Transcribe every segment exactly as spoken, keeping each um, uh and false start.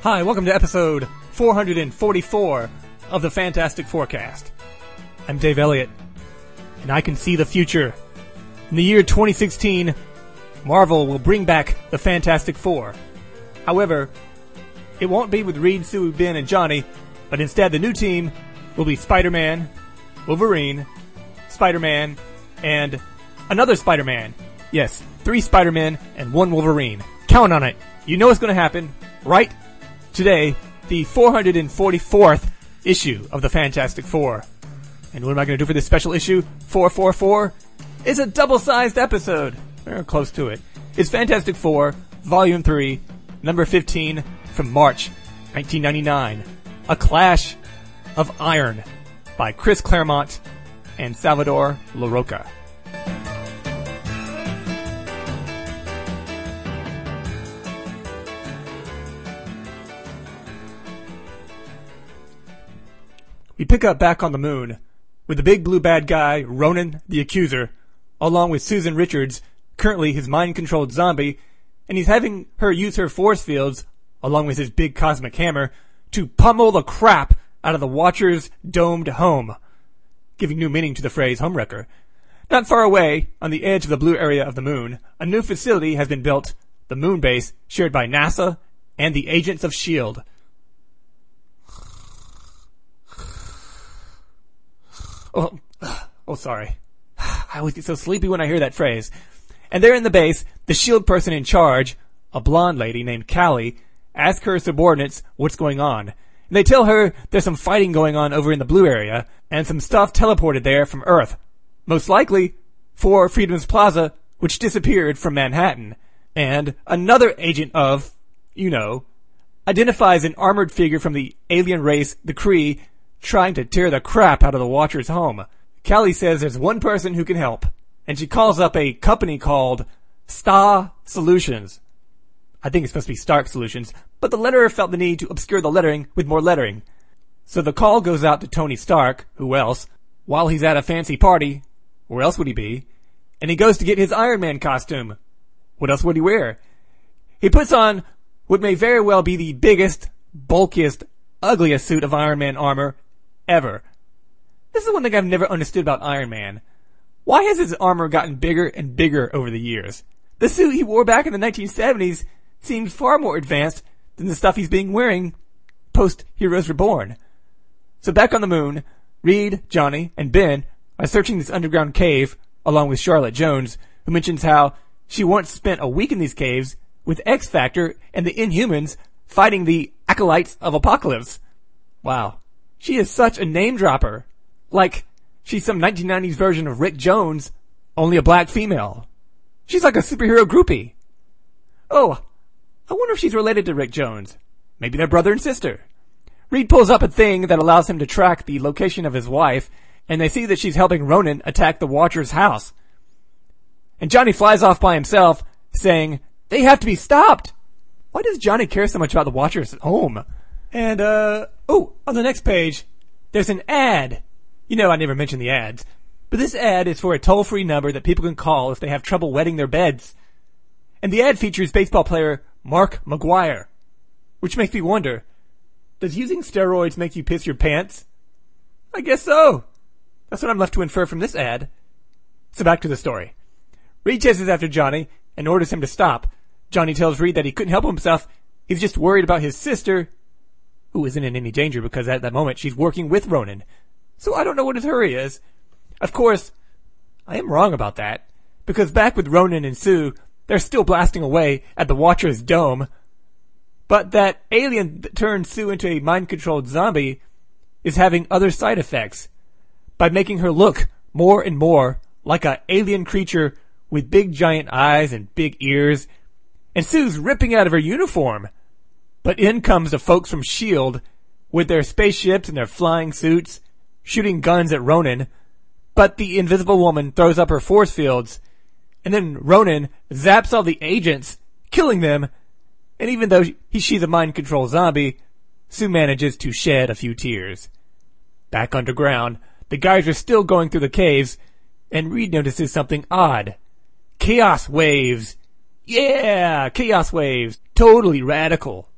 Hi, welcome to episode four hundred forty-four of the Fantastic Forecast. I'm Dave Elliott, and I can see the future. In the year twenty sixteen, Marvel will bring back the Fantastic Four. However, it won't be with Reed, Sue, Ben, and Johnny, but instead the new team will be Spider-Man, Wolverine, Spider-Man, and another Spider-Man. Yes, three Spider-Men and one Wolverine. Count on it. You know what's going to happen, right? Today, the four hundred forty-fourth issue of the Fantastic Four. And what am I going to do for this special issue? four forty-four? It's a double-sized episode. We're close to it. It's Fantastic Four, Volume three, Number fifteen, from March nineteen ninety-nine. A Clash of Iron by Chris Claremont and Salvador Larroca. We pick up back on the moon with the big blue bad guy, Ronan the Accuser, along with Susan Richards, currently his mind-controlled zombie, and he's having her use her force fields, along with his big cosmic hammer, to pummel the crap out of the Watcher's domed home, giving new meaning to the phrase homewrecker. Not far away, on the edge of the blue area of the moon, a new facility has been built, the moon base, shared by NASA and the Agents of S H I E L D. Oh, oh, sorry. I always get so sleepy when I hear that phrase. And there in the base, the S H I E L D person in charge, a blonde lady named Callie, asks her subordinates what's going on. And they tell her there's some fighting going on over in the blue area, and some stuff teleported there from Earth. Most likely for Freedom's Plaza, which disappeared from Manhattan. And another agent of, you know, identifies an armored figure from the alien race, the Kree, trying to tear the crap out of the Watcher's home. Callie says there's one person who can help, and she calls up a company called Star Solutions. I think it's supposed to be Stark Solutions, but the letterer felt the need to obscure the lettering with more lettering. So the call goes out to Tony Stark, who else, while he's at a fancy party, where else would he be? And he goes to get his Iron Man costume. What else would he wear? He puts on what may very well be the biggest, bulkiest, ugliest suit of Iron Man armor ever. This is one thing I've never understood about Iron Man. Why has his armor gotten bigger and bigger over the years? The suit he wore back in the nineteen seventies seemed far more advanced than the stuff he's been wearing post Heroes Reborn. So back on the moon, Reed, Johnny, and Ben are searching this underground cave along with Charlotte Jones, who mentions how she once spent a week in these caves with X-Factor and the Inhumans fighting the Acolytes of Apocalypse. Wow. She is such a name dropper. Like, she's some nineteen nineties version of Rick Jones, only a black female. She's like a superhero groupie. Oh, I wonder if she's related to Rick Jones. Maybe they're brother and sister. Reed pulls up a thing that allows him to track the location of his wife, and they see that she's helping Ronan attack the Watcher's house. And Johnny flies off by himself, saying, "They have to be stopped!" Why does Johnny care so much about the Watcher's home? And, uh, oh, on the next page, there's an ad. You know I never mention the ads. But this ad is for a toll-free number that people can call if they have trouble wetting their beds. And the ad features baseball player Mark McGwire. Which makes me wonder, does using steroids make you piss your pants? I guess so. That's what I'm left to infer from this ad. So back to the story. Reed chases after Johnny and orders him to stop. Johnny tells Reed that he couldn't help himself. He's just worried about his sister, who isn't in any danger because at that moment she's working with Ronan. So I don't know what his hurry is. Of course, I am wrong about that, because back with Ronan and Sue, they're still blasting away at the Watcher's dome. But that alien that turned Sue into a mind-controlled zombie is having other side effects by making her look more and more like an alien creature with big giant eyes and big ears. And Sue's ripping out of her uniform. But in comes the folks from S H I E L D with their spaceships and their flying suits, shooting guns at Ronan. But the Invisible Woman throws up her force fields, and then Ronan zaps all the agents, killing them. And even though he, she's a mind-control zombie, Sue manages to shed a few tears. Back underground, the guys are still going through the caves, and Reed notices something odd. Chaos waves. Yeah, chaos waves. Totally radical.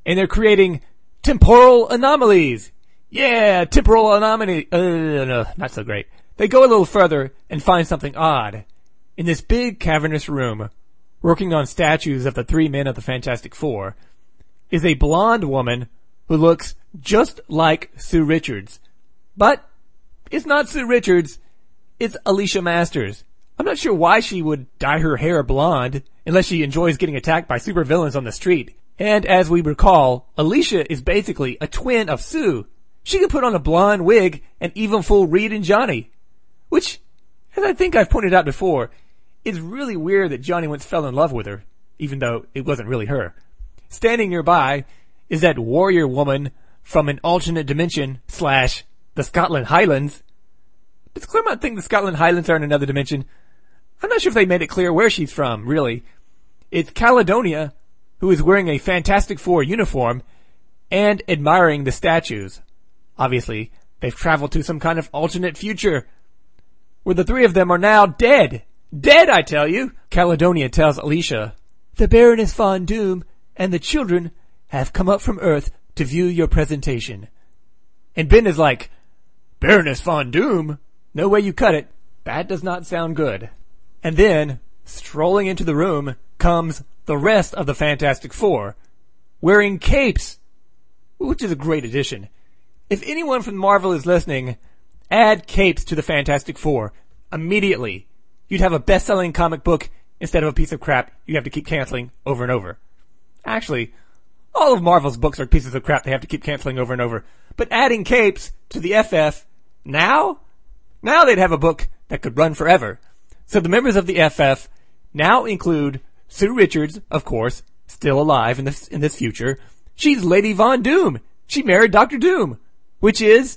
and they're creating temporal anomalies. Yeah, temporal anomaly. Uh, no, not so great. They go a little further and find something odd. In this big cavernous room, working on statues of the three men of the Fantastic Four, is a blonde woman who looks just like Sue Richards. But it's not Sue Richards, it's Alicia Masters. I'm not sure why she would dye her hair blonde, unless she enjoys getting attacked by supervillains on the street. And as we recall, Alicia is basically a twin of Sue. She could put on a blonde wig and even fool Reed and Johnny. Which, as I think I've pointed out before, is really weird that Johnny once fell in love with her, even though it wasn't really her. Standing nearby is that warrior woman from an alternate dimension slash the Scotland Highlands. Does Claremont think the Scotland Highlands are in another dimension? I'm not sure if they made it clear where she's from, really. It's Caledonia, who is wearing a Fantastic Four uniform and admiring the statues. Obviously, they've traveled to some kind of alternate future, where the three of them are now dead. Dead, I tell you! Caledonia tells Alicia, "The Baroness Von Doom and the children have come up from Earth to view your presentation." And Ben is like, "Baroness Von Doom? No way you cut it. That does not sound good." And then, strolling into the room, comes the rest of the Fantastic Four, wearing capes, which is a great addition. If anyone from Marvel is listening, add capes to the Fantastic Four immediately. You'd have a best-selling comic book instead of a piece of crap you have to keep canceling over and over. Actually, all of Marvel's books are pieces of crap they have to keep canceling over and over. But adding capes to the F F, now? Now they'd have a book that could run forever. So the members of the F F now include Sue Richards, of course, still alive in this, in this future. She's Lady Von Doom. She married Doctor Doom, which is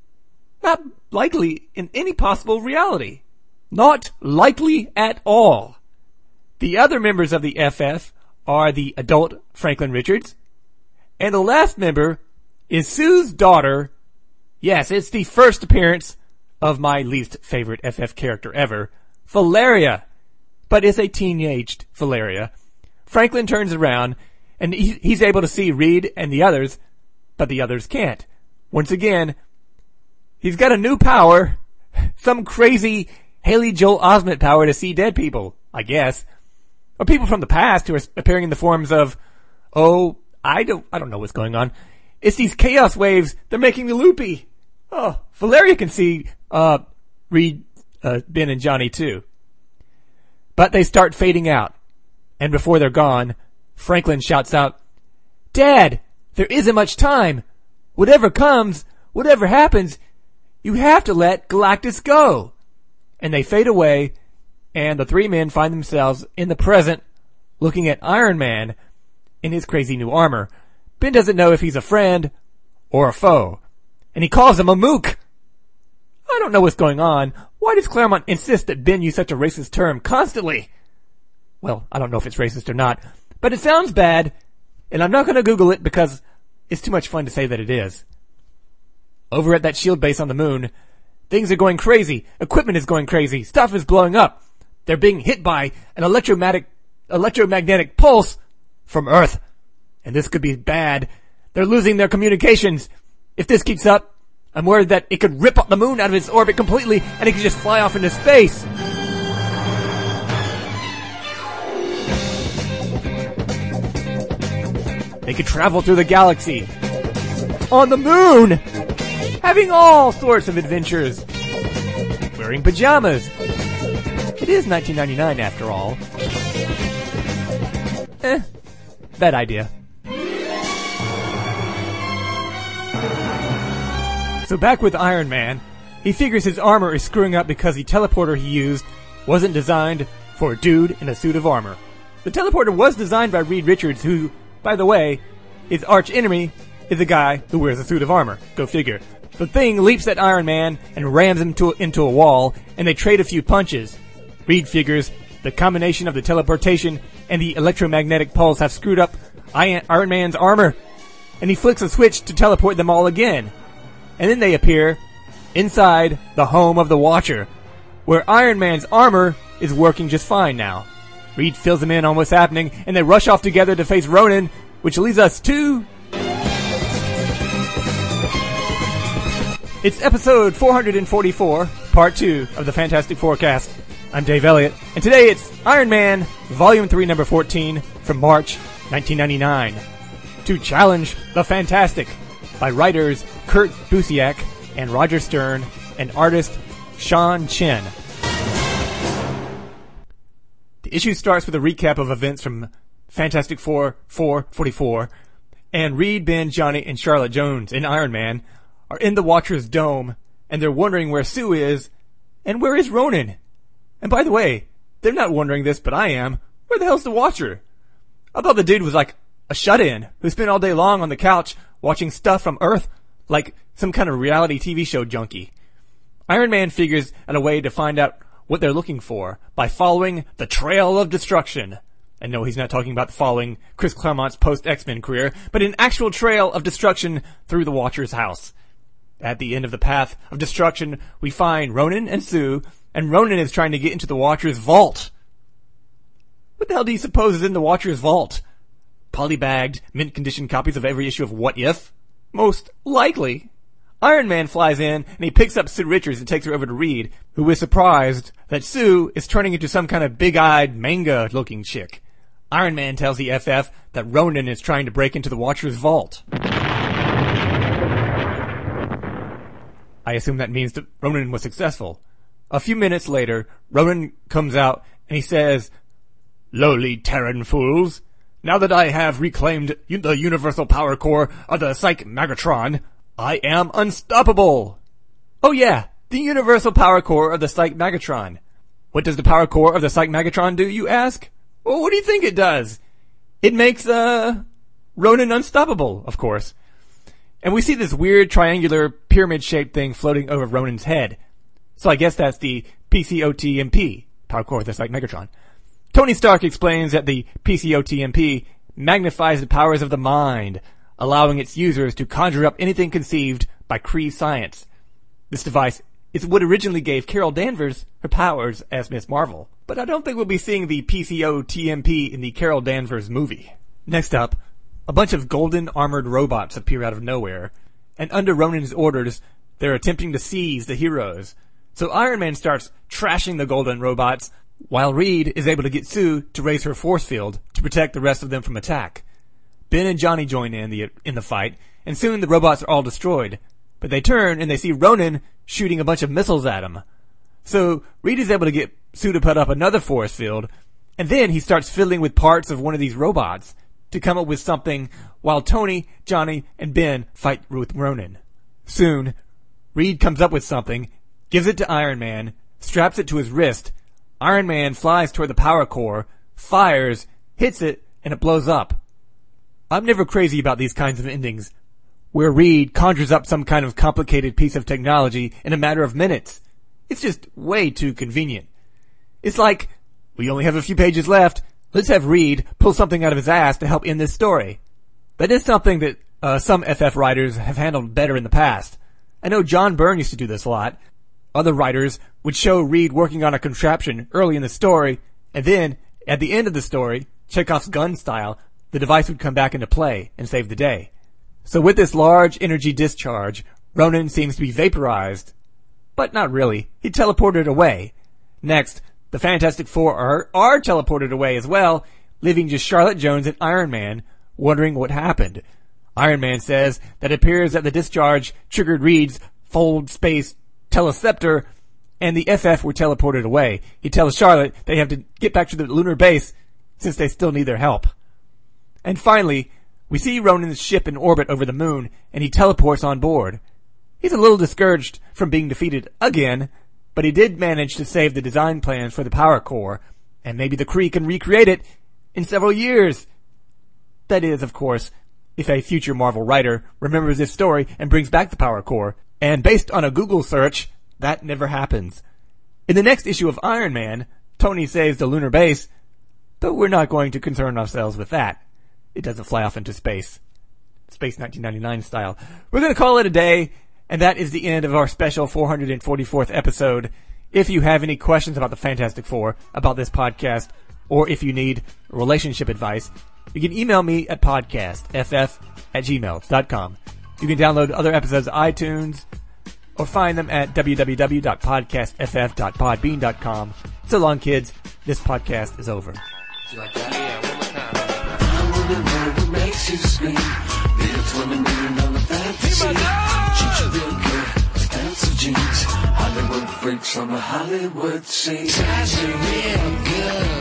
not likely in any possible reality. Not likely at all. The other members of the F F are the adult Franklin Richards, and the last member is Sue's daughter. Yes, it's the first appearance of my least favorite F F character ever, Valeria. But it's a teenaged Valeria. Franklin turns around, and he, he's able to see Reed and the others, but the others can't. Once again, he's got a new power, some crazy Haley Joel Osment power to see dead people, I guess. Or people from the past who are appearing in the forms of, oh, I don't, I don't know what's going on. It's these chaos waves, they're making me loopy. Oh, Valeria can see, uh, Reed, uh, Ben and Johnny too. But they start fading out. And before they're gone, Franklin shouts out, "Dad, there isn't much time. Whatever comes, whatever happens, you have to let Galactus go." And they fade away, and the three men find themselves in the present, looking at Iron Man in his crazy new armor. Ben doesn't know if he's a friend or a foe, and he calls him a mook. I don't know what's going on. Why does Claremont insist that Ben use such a racist term constantly? Well, I don't know if it's racist or not, but it sounds bad, and I'm not going to Google it because it's too much fun to say that it is. Over at that shield base on the moon, things are going crazy. Equipment is going crazy. Stuff is blowing up. They're being hit by an electromagnetic, electromagnetic pulse from Earth. And this could be bad. They're losing their communications. If this keeps up, I'm worried that it could rip up the moon out of its orbit completely and it could just fly off into space. They could travel through the galaxy. On the moon! Having all sorts of adventures. Wearing pajamas. It is nineteen ninety-nine after all. Eh, bad idea. So back with Iron Man, he figures his armor is screwing up because the teleporter he used wasn't designed for a dude in a suit of armor. The teleporter was designed by Reed Richards, who, by the way, his arch enemy is a guy who wears a suit of armor. Go figure. The thing leaps at Iron Man and rams him to, into a wall, and they trade a few punches. Reed figures the combination of the teleportation and the electromagnetic pulse have screwed up Iron Man's armor, and he flicks a switch to teleport them all again. And then they appear inside the home of the Watcher, where Iron Man's armor is working just fine now. Reed fills them in on what's happening, and they rush off together to face Ronan, which leads us to... It's episode four hundred forty-four, part two of the Fantastic Forecast. I'm Dave Elliott, and today it's Iron Man, Volume three, Number fourteen, from March nineteen ninety-nine. To Challenge the Fantastic, by writers Kurt Busiek and Roger Stern, and artist Sean Chen. The issue starts with a recap of events from Fantastic Four four forty-four, and Reed, Ben, Johnny, and Charlotte Jones in Iron Man are in the Watcher's dome, and they're wondering where Sue is, and where is Ronan? And by the way, they're not wondering this, but I am. Where the hell's the Watcher? I thought the dude was like a shut-in who spent all day long on the couch watching stuff from Earth like some kind of reality T V show junkie. Iron Man figures out a way to find out what they're looking for by following the Trail of Destruction. And no, he's not talking about following Chris Claremont's post-X-Men career, but an actual trail of destruction through the Watcher's house. At the end of the path of destruction, we find Ronan and Sue, and Ronan is trying to get into the Watcher's vault. What the hell do you suppose is in the Watcher's vault? Polybagged, mint-condition copies of every issue of What If? Most likely. Iron Man flies in, and he picks up Sue Richards and takes her over to Reed, who is surprised that Sue is turning into some kind of big-eyed, manga-looking chick. Iron Man tells the F F that Ronan is trying to break into the Watcher's vault. I assume that means that Ronan was successful. A few minutes later, Ronan comes out and he says, "Lowly Terran fools, now that I have reclaimed the universal power core of the Psych Magatron, I am unstoppable." Oh yeah, the universal power core of the Psych Magatron. What does the power core of the Psych Magatron do, you ask? Well, what do you think it does? It makes, uh, Ronan unstoppable, of course. And we see this weird triangular pyramid-shaped thing floating over Ronan's head. So I guess that's the P C O T M P, power core of the Psych Megatron. Tony Stark explains that the P C O T M P magnifies the powers of the mind, allowing its users to conjure up anything conceived by Kree science. This device is what originally gave Carol Danvers her powers as Miss Marvel. But I don't think we'll be seeing the P C O T M P in the Carol Danvers movie. Next up, a bunch of golden armored robots appear out of nowhere, and under Ronan's orders, they're attempting to seize the heroes. So Iron Man starts trashing the golden robots, while Reed is able to get Sue to raise her force field to protect the rest of them from attack. Ben and Johnny join in the in the fight, and soon the robots are all destroyed. But they turn and they see Ronan shooting a bunch of missiles at him. So Reed is able to get Sue to put up another force field, and then he starts fiddling with parts of one of these robots to come up with something while Tony, Johnny, and Ben fight with Ronan. Soon, Reed comes up with something, gives it to Iron Man, straps it to his wrist. Iron Man flies toward the power core, fires, hits it, and it blows up. I'm never crazy about these kinds of endings, where Reed conjures up some kind of complicated piece of technology in a matter of minutes. It's just way too convenient. It's like, we only have a few pages left, let's have Reed pull something out of his ass to help end this story. That is something that uh, some F F writers have handled better in the past. I know John Byrne used to do this a lot. Other writers would show Reed working on a contraption early in the story, and then, at the end of the story, Chekhov's gun style, the device would come back into play and save the day. So with this large energy discharge, Ronan seems to be vaporized. But not really. He teleported away. Next, the Fantastic Four are, are teleported away as well, leaving just Charlotte Jones and Iron Man wondering what happened. Iron Man says that it appears that the discharge triggered Reed's fold space teleceptor, and the F F were teleported away. He tells Charlotte they have to get back to the lunar base since they still need their help. And finally, we see Ronan's ship in orbit over the moon, and he teleports on board. He's a little discouraged from being defeated again, but he did manage to save the design plans for the power core, and maybe the Kree can recreate it in several years. That is, of course, if a future Marvel writer remembers this story and brings back the power core, and based on a Google search, that never happens. In the next issue of Iron Man, Tony saves the lunar base, but we're not going to concern ourselves with that. It doesn't fly off into space. Space nineteen ninety-nine style. We're going to call it a day, and that is the end of our special four hundred forty-fourth episode. If you have any questions about the Fantastic Four, about this podcast, or if you need relationship advice, You can email me at podcastff at gmail dot com. You can download other episodes of iTunes or find them at w w w dot podcast f f dot podbean dot com. So long, kids. This podcast is over. You like that? Yeah, one more time. I'm the one who makes you scream. Real woman doing all of fantasy. Treat you real good, expensive jeans. Hollywood freaks on the Hollywood scene. Ties you real good.